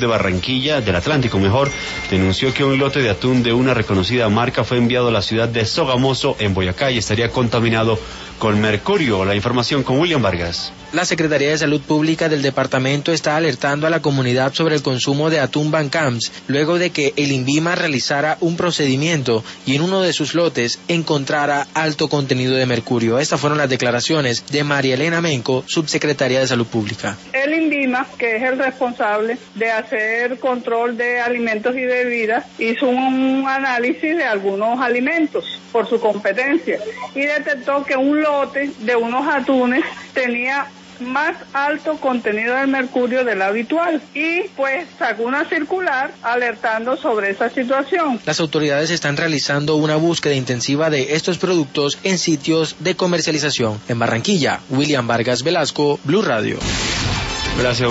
de Barranquilla, del Atlántico mejor, denunció que un lote de atún de una reconocida marca fue enviado a la ciudad de Sogamoso, en Boyacá, y estaría contaminado con mercurio. La información con William Vargas. La Secretaría de Salud Pública del departamento está alertando a la comunidad sobre el consumo de atún Bancamps, luego de que el INVIMA realizara un procedimiento y en uno de sus lotes encontrara alto contenido de mercurio. Estas fueron las declaraciones de María Elena Menco, subsecretaria de Salud Pública. El INVIMA, que es el responsable de hacer control de alimentos y bebidas, hizo un análisis de algunos alimentos por su competencia y detectó que un lote de unos atunes tenía más alto contenido de mercurio del habitual y pues sacó una circular alertando sobre esa situación. Las autoridades están realizando una búsqueda intensiva de estos productos en sitios de comercialización. En Barranquilla, William Vargas Velasco, Blue Radio. Gracias.